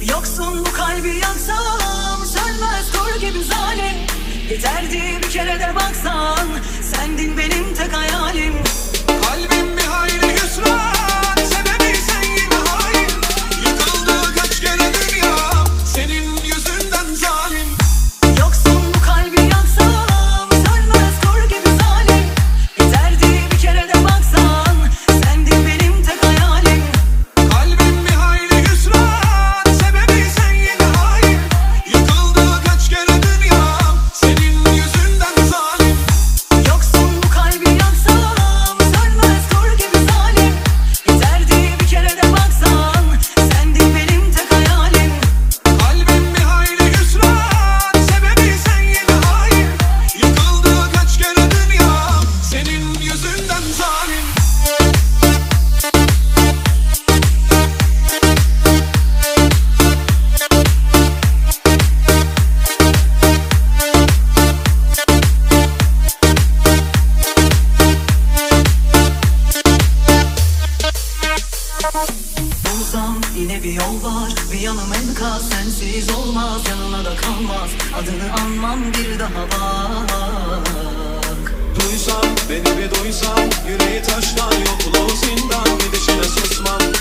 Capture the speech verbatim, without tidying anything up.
Yoksun bu kalbi yaksam sönmez kor gibi zalim. Yeterdi bir kere de baksan, sendin benim tek hayalim. Kalbim bir hayli hüsran, sebebi sen yine hain. Yıkıldı kaç kere dünya, senin yüzünden zalim. Yoksun bu kalbi yaksam sönmez kor gibi zalim. Yeterdi bir kere de baksan, sendin benim tek hayalim. Kalbim bir hayli hüsran, sebebi sen yine hain. Yıkıldı kaç kere dünya, senin yüzünden zalim. Yoksun bu kalbi yaksam sönmez kor gibi zalim. Yeterdi bir kere de baksan, sendin benim tek hayalim. Kalbim bir hayli hüsran, sebebi sen yine hain. Yıkıldı kaç kere dünya, senin yüzünden zalim. Bulsam yine bir yol var, bir yanım enkaz, sensiz olmaz, yanına da kalmaz. Adını anmam bir daha bak. Duysam, beni bir duysam, yüreği taştan, yokluğu zindan, gidişine susmam.